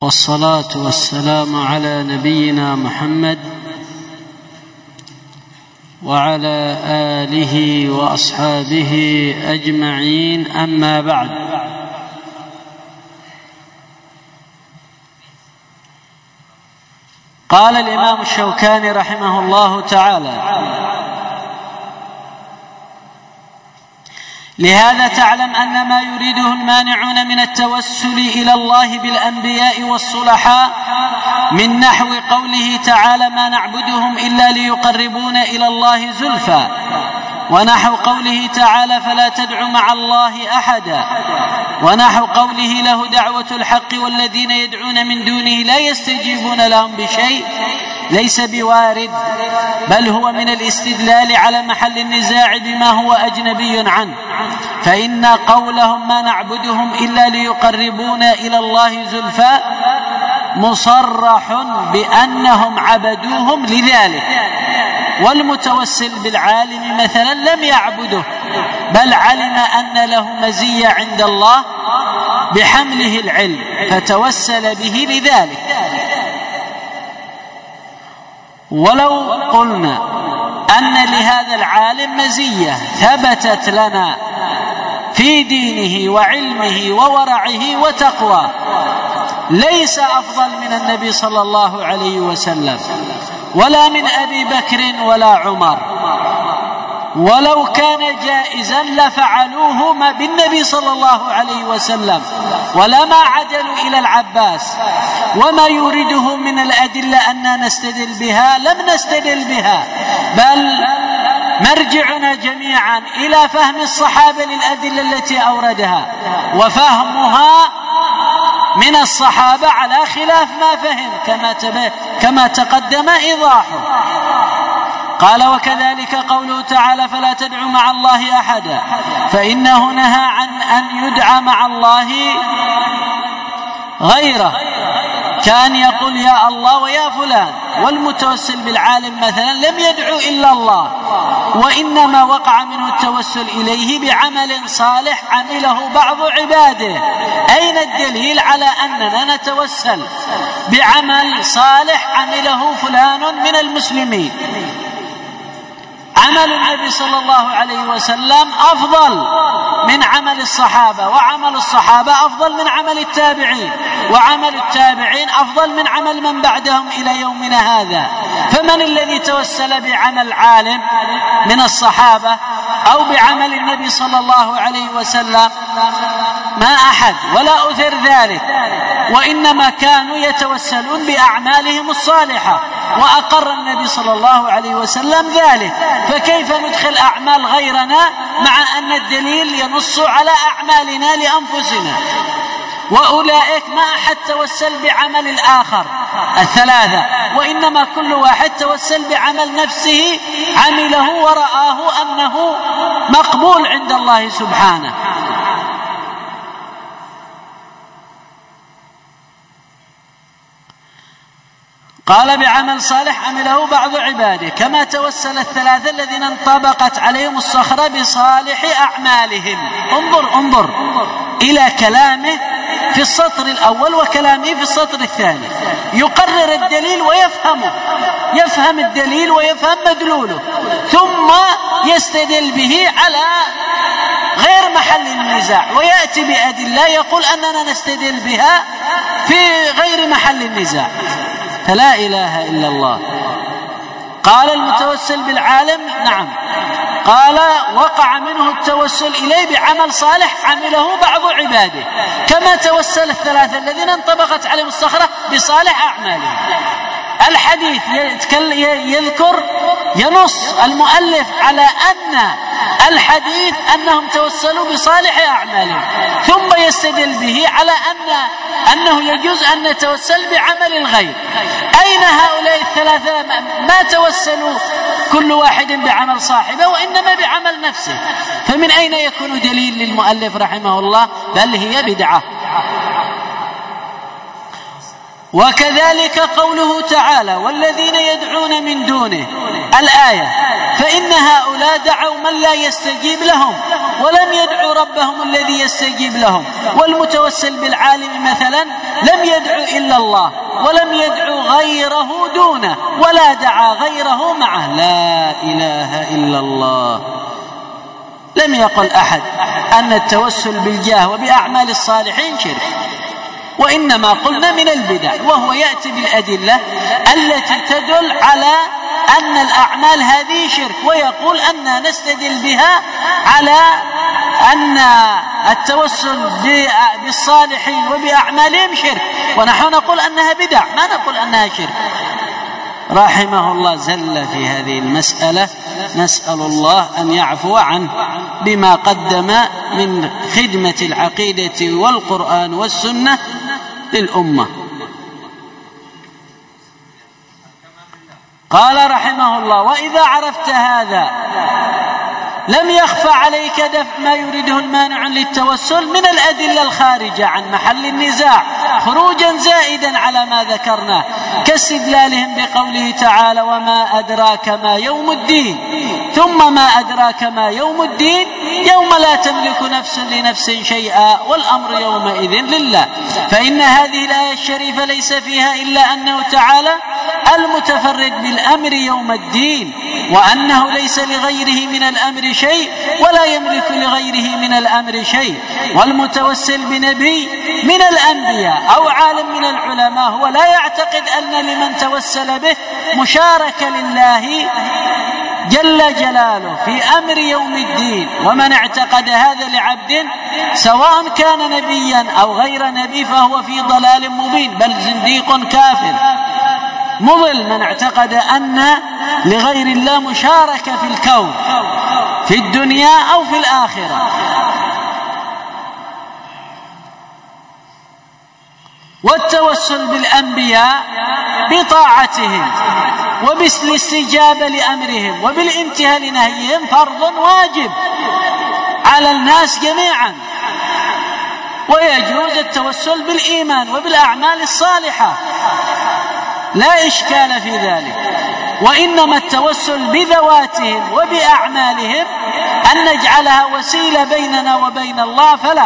والصلاة والسلام على نبينا محمد وعلى آله وأصحابه أجمعين، أما بعد. قال الإمام الشوكاني رحمه الله تعالى: لهذا تعلم أن ما يريده المانعون من التوسل إلى الله بالأنبياء والصلحاء من نحو قوله تعالى: ما نعبدهم إلا ليقربونا إلى الله زلفى، ونحو قوله تعالى: فلا تدع مع الله أحدا، ونحو قوله: له دعوة الحق والذين يدعون من دونه لا يستجيبون لهم بشيء، ليس بوارد، بل هو من الاستدلال على محل النزاع بما هو أجنبي عنه، فإن قولهم ما نعبدهم إلا ليقربونا إلى الله زلفى مصرح بأنهم عبدوهم لذلك، والمتوسل بالعالم مثلا لم يعبده، بل علم أن له مزية عند الله بحمله العلم فتوسل به لذلك. ولو قلنا أن لهذا العالم مزية ثبتت لنا في دينه وعلمه وورعه وتقواه، ليس أفضل من النبي صلى الله عليه وسلم ولا من أبي بكر ولا عمر، ولو كان جائزا لفعلوه ما بالنبي صلى الله عليه وسلم ولما عدلوا إلى العباس، وما يريده من الأدلة أننا نستدل بها لم نستدل بها، بل مرجعنا جميعا إلى فهم الصحابة للأدلة التي أوردها، وفهمها من الصحابة على خلاف ما فهم كما تقدم إيضاحه. قال: وكذلك قوله تعالى: فلا تدع مع الله أحدا، فإنه نهى عن أن يدعى مع الله غيره، كان يقول يا الله ويا فلان. والمتوسل بالعالم مثلا لم يدعو إلا الله، وإنما وقع منه التوسل إليه بعمل صالح عمله بعض عباده. أين الدليل على أننا نتوسل بعمل صالح عمله فلان من المسلمين؟ عمل النبي صلى الله عليه وسلم أفضل من عمل الصحابة، وعمل الصحابة أفضل من عمل التابعين، وعمل التابعين أفضل من عمل من بعدهم إلى يومنا هذا. فمن الذي توسل بعمل عالم من الصحابة أو بعمل النبي صلى الله عليه وسلم؟ ما أحد، ولا أثر ذلك، وإنما كانوا يتوسلون بأعمالهم الصالحة، وأقر النبي صلى الله عليه وسلم ذلك، فكيف ندخل أعمال غيرنا مع أن الدليل ينص على أعمالنا لأنفسنا؟ وأولئك ما أحد توسل بعمل الآخر الثلاثة، وإنما كل واحد توسل بعمل نفسه عمله ورآه أنه مقبول عند الله سبحانه. قال: بعمل صالح عمله بعض عباده، كما توسل الثلاثة الذين انطبقت عليهم الصخرة بصالح أعمالهم. انظر إلى كلامه في السطر الأول وكلامه في السطر الثاني، يقرر الدليل ويفهمه، يفهم الدليل ويفهم مدلوله، ثم يستدل به على غير محل النزاع، ويأتي بأدلة يقول أننا نستدل بها في غير محل النزاع، فلا إله إلا الله. قال: المتوسل بالعالم، نعم، قال: وقع منه التوسل إليه بعمل صالح عمله بعض عباده، كما توسل الثلاثة الذين انطبقت عليهم الصخرة بصالح أعمالهم. الحديث ينص المؤلف على أن الحديث أنهم توسلوا بصالح أعمالهم، ثم يستدل به على أنه يجوز أن نتوسل بعمل الغير. أين هؤلاء الثلاثة؟ ما توسلوا كل واحد بعمل صاحبه، وإنما بعمل نفسه، فمن أين يكون دليل للمؤلف رحمه الله؟ بل هي بدعة. وكذلك قوله تعالى: والذين يدعون من دونه، الآية، فإن هؤلاء دعوا من لا يستجيب لهم ولم يدعوا ربهم الذي يستجيب لهم. والمتوسل بالعالم مثلا لم يدعو إلا الله ولم يدعو غيره دونه ولا دعا غيره معه. لا إله إلا الله. لم يقل أحد أن التوسل بالجاه وبأعمال الصالحين شرك، وإنما قلنا من البدع، وهو يأتي بالأدلة التي تدل على أن الأعمال هذه شرك، ويقول أن نستدل بها على أن التوسل بالصالحين وبأعمالهم شرك، ونحن نقول أنها بدع، ما نقول أنها شرك. رحمه الله زل في هذه المسألة، نسأل الله أن يعفو عنه بما قدم من خدمة العقيدة والقرآن والسنة للأمة. قال رحمه الله: وإذا عرفت هذا لم يخفى عليك دفع ما يريده المانع للتوسل من الأدلة الخارجة عن محل النزاع خروجا زائدا على ما ذكرنا، كاستدلالهم بقوله تعالى: وما أدراك ما يوم الدين، ثم ما أدراك ما يوم الدين، يوم لا تملك نفس لنفس شيئا والأمر يومئذ لله. فإن هذه الآية الشريفة ليس فيها إلا أنه تعالى المتفرد بالأمر يوم الدين، وأنه ليس لغيره من الأمر شيء ولا يملك لغيره من الأمر شيء. والمتوسل بنبي من الأنبياء أو عالم من العلماء هو لا يعتقد أن لمن توسل به مشاركة لله جل جلاله في أمر يوم الدين. ومن اعتقد هذا لعبد سواء كان نبيا أو غير نبي فهو في ضلال مبين، بل زنديق كافر مضل من اعتقد أن لغير الله مشاركة في الكون في الدنيا أو في الآخرة. والتوسل بالأنبياء بطاعتهم وبالاستجابة لأمرهم وبالانتهاء لنهيهم فرض واجب على الناس جميعا، ويجوز التوسل بالإيمان وبالأعمال الصالحة، لا إشكال في ذلك. وإنما التوسل بذواتهم وبأعمالهم أن نجعلها وسيلة بيننا وبين الله فلا.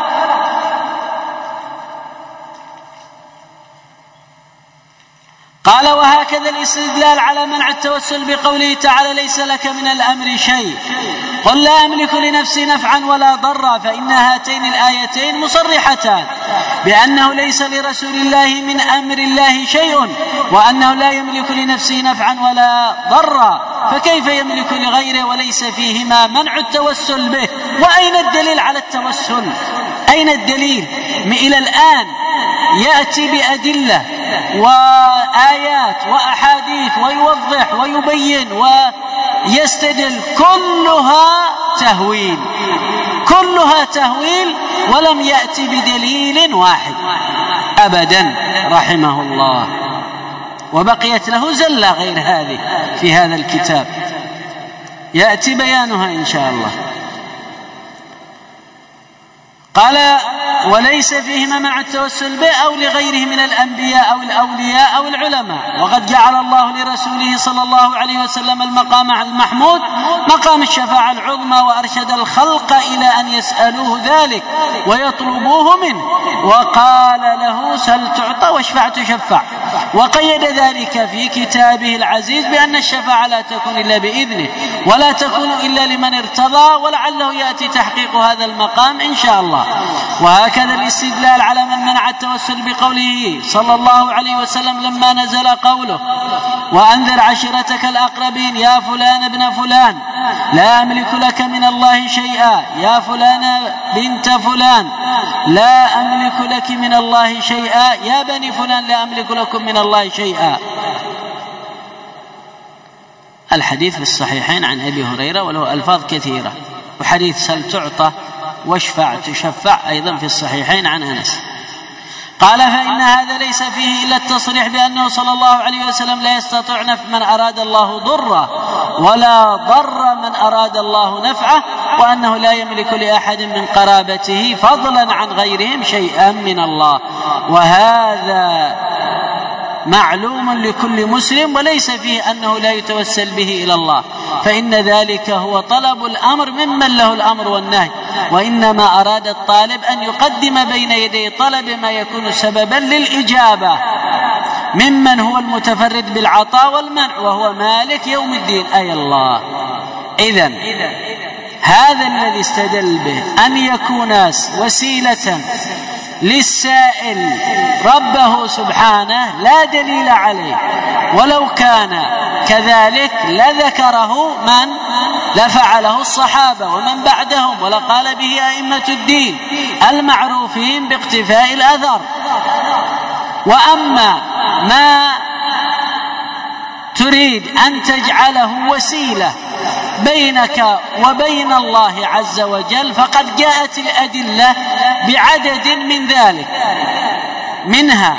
قال: وهكذا الاستدلال على منع التوسل بقوله تعالى: ليس لك من الأمر شيء، قل لا أملك لنفسي نفعا ولا ضرا، فإن هاتين الآيتين مصرحتان بأنه ليس لرسول الله من أمر الله شيء، وأنه لا يملك لنفسه نفعا ولا ضرا، فكيف يملك لغيره وليس فيهما منع التوسل به؟ وأين الدليل على التوسل؟ أين الدليل؟ إلى الآن يأتي بأدلة وآيات وأحاديث ويوضح ويبين ويستدل، كلها تهويل ولم يأتي بدليل واحد أبدا رحمه الله. وبقيت له زلة غير هذه في هذا الكتاب يأتي بيانها إن شاء الله. قال: وليس فيهما مع التوسل به أو لغيره من الأنبياء أو الأولياء أو العلماء. وقد جعل الله لرسوله صلى الله عليه وسلم المقام المحمود مقام الشفاعة العظمى، وأرشد الخلق إلى أن يسألوه ذلك ويطلبوه منه، وقال له: سل تعطى واشفع تشفع. وقيد ذلك في كتابه العزيز بأن الشفاعة لا تكون إلا بإذنه ولا تكون إلا لمن ارتضى، ولعله يأتي تحقيق هذا المقام إن شاء الله. وهكذا الاستدلال على من منع التوسل بقوله صلى الله عليه وسلم لما نزل قوله: وأنذر عشيرتك الأقربين يا فلان ابن فلان لا أملك لك من الله شيئا، يا فلان بنت فلان لا أملك لك من الله شيئا، يا بني فلان لا أملك لكم من الله شيئا. الحديث في الصحيحين عن أبي هريرة وله ألفاظ كثيرة، وحديث سل تعطى واشفع تشفع أيضا في الصحيحين عن أنس. قال: فإن هذا ليس فيه إلا التصريح بأنه صلى الله عليه وسلم لا يستطيع نفع من أراد الله ضره ولا ضر من أراد الله نفعه، وأنه لا يملك لأحد من قرابته فضلا عن غيرهم شيئا من الله. وهذا معلوم لكل مسلم، وليس فيه أنه لا يتوسل به إلى الله، فإن ذلك هو طلب الأمر ممن له الأمر والنهي، وإنما أراد الطالب أن يقدم بين يدي طلب ما يكون سببا للإجابة ممن هو المتفرد بالعطاء والمنع وهو مالك يوم الدين أي الله. إذن هذا الذي استدل به أن يكون وسيلة للسائل ربه سبحانه لا دليل عليه، ولو كان كذلك لذكره من لفعله الصحابة ومن بعدهم ولقال به أئمة الدين المعروفين باقتفاء الأثر. وأما ما تريد أن تجعله وسيلة بينك وبين الله عز وجل فقد جاءت الأدلة بعدد من ذلك، منها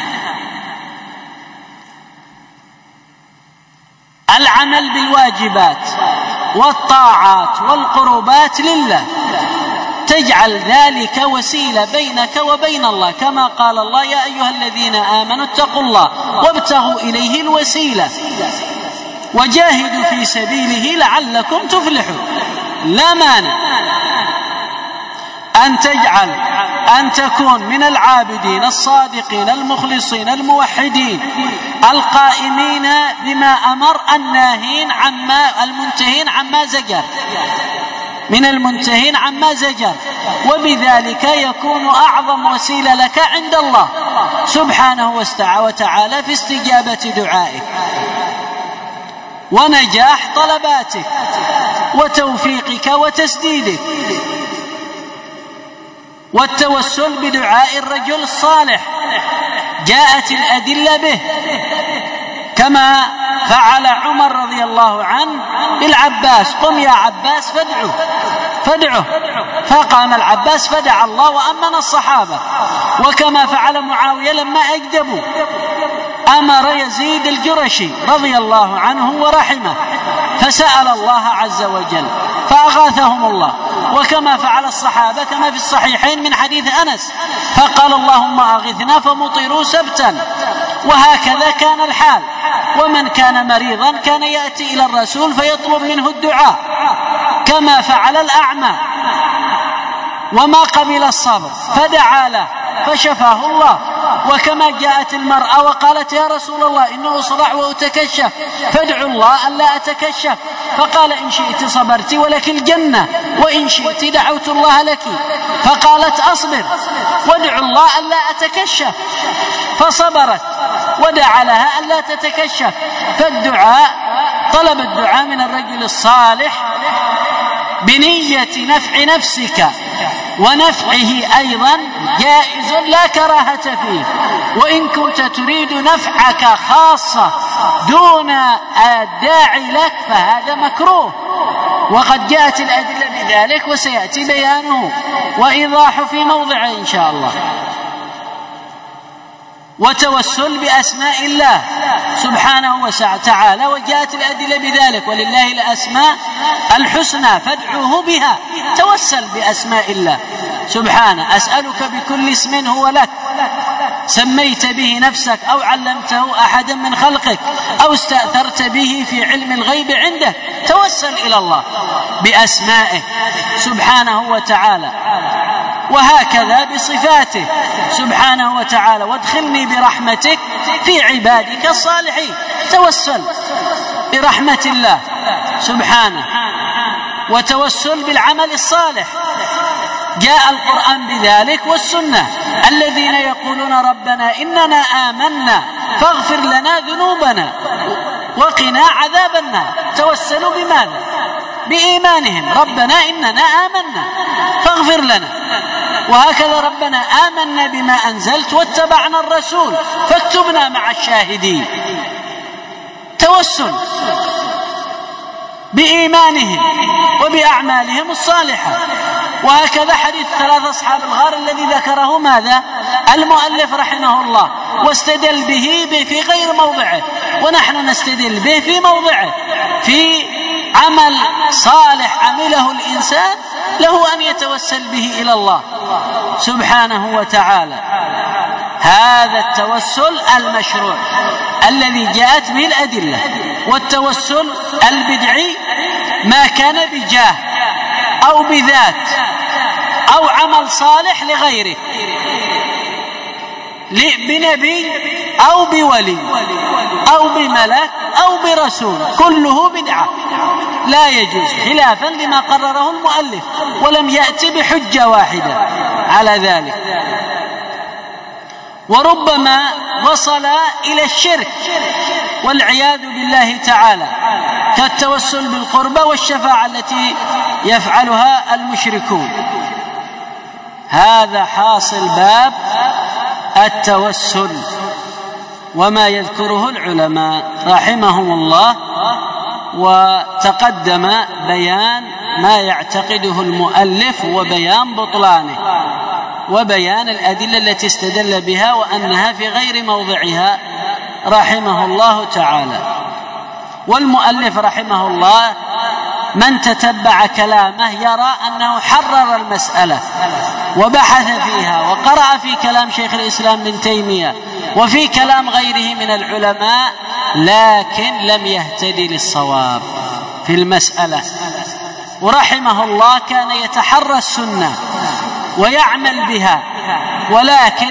العمل بالواجبات والطاعات والقربات لله، تجعل ذلك وسيلة بينك وبين الله، كما قال الله يا أيها الذين آمنوا اتقوا الله وابتغوا إليه الوسيلة وجاهدوا في سبيله لعلكم تفلحون. لا مانع أن تجعل أن تكون من العابدين الصادقين المخلصين الموحدين القائمين بما أمر الناهين عما المنتهين عما زجر، من المنتهين عما زجر، وبذلك يكون أعظم وسيلة لك عند الله سبحانه وتعالى في استجابة دعائك ونجاح طلباتك وتوفيقك وتسديدك. والتوسل بدعاء الرجل الصالح جاءت الأدلة به، كما فعل عمر رضي الله عنه بالعباس، قم يا عباس فادعه، فقام العباس فدعا الله وأمن الصحابة. وكما فعل معاوية لما أكذبوا أمر يزيد الجرشي رضي الله عنه ورحمه فسأل الله عز وجل فأغاثهم الله. وكما فعل الصحابة كما في الصحيحين من حديث أنس فقال اللهم أغثنا فمطروا سبتا. وهكذا كان الحال، ومن كان مريضا كان يأتي إلى الرسول فيطلب منه الدعاء، كما فعل الأعمى وما قبل الصبر فدعا له فشفاه الله. وكما جاءت المرأة وقالت يا رسول الله إنه أصرع وأتكشف فادعوا الله ألا أتكشف، فقال إن شئت صبرت ولك الجنة وإن شئت دعوت الله لك، فقالت أصبر وادعوا الله ألا أتكشف، فصبرت ودعا لها ألا تتكشف. فالدعاء طلب الدعاء من الرجل الصالح بنية نفع نفسك ونفعه أيضا جائز لا كراهة فيه، وإن كنت تريد نفعك خاصة دون الداعي لك فهذا مكروه، وقد جاءت الأدلة بذلك وسيأتي بيانه وإيضاحه في موضعه إن شاء الله. وتوسل بأسماء الله سبحانه وتعالى وجاءت الأدلة بذلك ولله الأسماء الحسنى فادعوه بها، توسل بأسماء الله سبحانه. أسألك بكل اسم هو لك سميت به نفسك أو علمته أحدا من خلقك أو استأثرت به في علم الغيب عندك، توسل إلى الله بأسمائه سبحانه وتعالى. وهكذا بصفاته سبحانه وتعالى وادخلني برحمتك في عبادك الصالحين، توسل برحمة الله سبحانه. وتوسل بالعمل الصالح جاء القرآن بذلك والسنة، الذين يقولون ربنا إننا آمنا فاغفر لنا ذنوبنا وقنا عذاب النار، توسلوا بماذا؟ بإيمانهم، ربنا إننا آمنا فاغفر لنا. وهكذا ربنا آمنا بما أنزلت واتبعنا الرسول فاكتبنا مع الشاهدين، توسل بإيمانهم وبأعمالهم الصالحة. وهكذا حديث 3 أصحاب الغار الذي ذكره ماذا؟ المؤلف رحمه الله، واستدل به في غير موضعه، ونحن نستدل به في موضعه، في عمل صالح عمله الإنسان له أن يتوسل به إلى الله سبحانه وتعالى. هذا التوسل المشروع الذي جاءت به الأدلة. والتوسل البدعي ما كان بجاه أو بذات أو عمل صالح لغيره، بنبي أو بولي أو بملك أو برسول، كله بدعة لا يجوز، خلافا لما قرره المؤلف، ولم يأتي بحجة واحدة على ذلك. وربما وصل إلى الشرك والعياذ بالله تعالى، كالتوسل بالقربة والشفاعة التي يفعلها المشركون. هذا حاصل باب التوسل وما يذكره العلماء رحمهم الله، وتقدم بيان ما يعتقده المؤلف وبيان بطلانه وبيان الأدلة التي استدل بها وأنها في غير موضعها رحمه الله تعالى. والمؤلف رحمه الله من تتبع كلامه يرى أنه حرر المسألة وبحث فيها وقرأ في كلام شيخ الإسلام ابن تيمية وفي كلام غيره من العلماء، لكن لم يهتدي للصواب في المسألة. ورحمه الله كان يتحرى السنة ويعمل بها، ولكن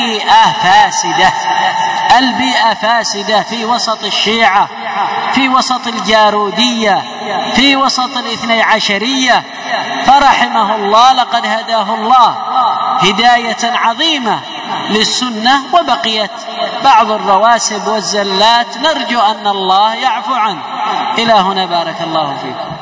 البيئة فاسدة في وسط الشيعة، في وسط الجارودية، في وسط الاثني عشرية. فرحمه الله لقد هداه الله هداية عظيمة للسنة، وبقيت بعض الرواسب والزلات نرجو أن الله يعفو عنه. إلى هنا بارك الله فيكم.